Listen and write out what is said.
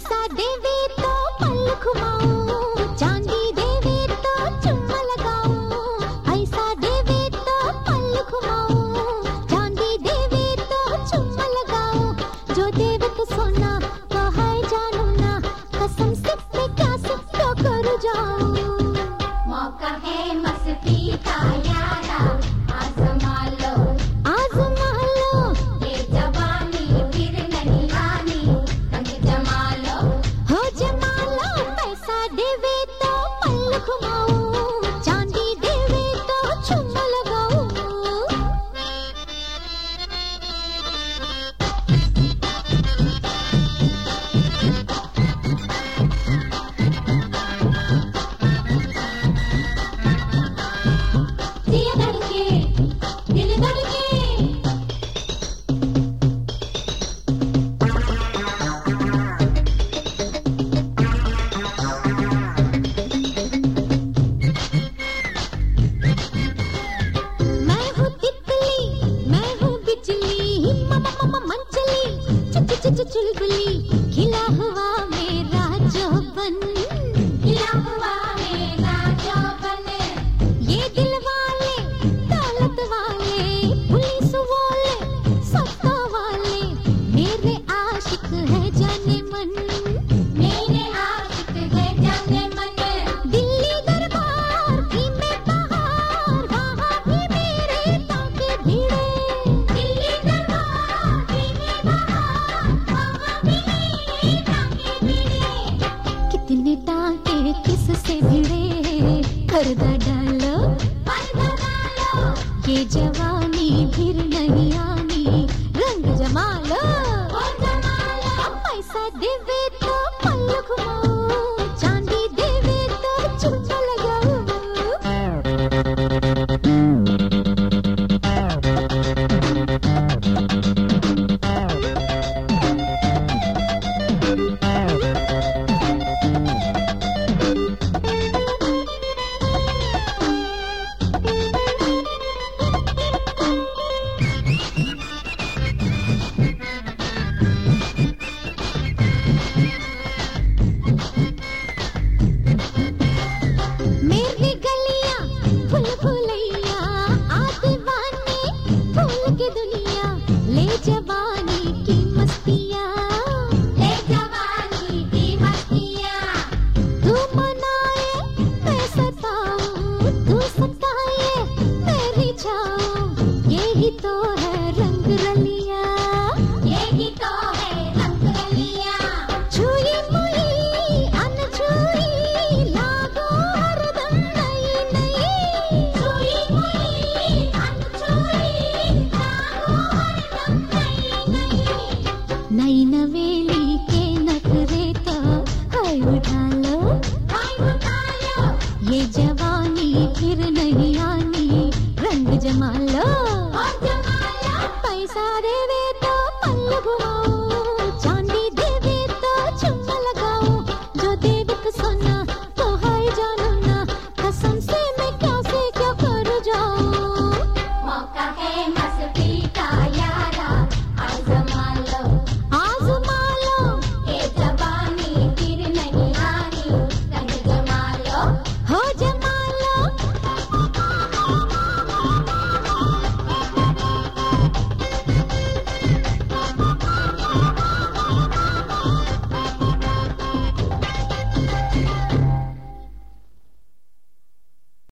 पैसा देवे तो पल घुमाऊं, चांदी देवे तो चुम्मा लगाऊं। पैसा देवे तो पल घुमाऊं, चांदी देवे तो चुम्मा लगाऊं। जो देवे तो सोना तो है जानू ना, कसम से मैं क्या सब तो कर जाऊं। मौका है मस्ती का यारा, आजमा लो आजमा लो, ये जवानी फिर नहीं आनी, रंग जमा लो। हो जमा लो। पैसा देवे तो पल घुमाऊं, चांदी देवे तो चुम्मा लगाऊं। दिया धड़के, दिल धड़के, मैं हूँ तितली, मैं हूँ बिजली, ममा मंचली, चुलबुली, खिला हुआ मेरा जौबन। खिला हुआ मेरा जौबन। ये दिल वाले, दौलत वाले, पुलिस वाले, सत्ता वाले, मेरे आशिक है जाने मन। मेरे आशिक है जाने मन। दिल्ली दरबार की मैं बहार, वहाँ भी मेरे ताके भिड़े। दिल्ली दरबार की मैं बहार, वहाँ भी मेरे टांके भिड़े। कितने टाके किससे भिड़े, पर्दा डालो पर्दा डालो, ये जवानी फिर नहीं आनी, रंग जमा लो। ओ जमा लो। पैसा देवे तो पल घुमाऊं, चांदी देवे तो चुम्मा लगाऊं। मेरी गलियां फूल फुलैया, आदवानी फूल की दुनिया, ले जवानी की मस्तियाँ। ले जवानी की मस्तियाँ, तू मनाए मैं सताऊं, तू सताए मैं रिझाऊं। यही तो है रंग रलिया, यही तो है रंग रलियाँ। छुई मुई अनछुई, लागो हरदम नई नई। छुई हुई अनछुई, लागो हरदम नई नई। नई नवेली के नखरे तो है उठा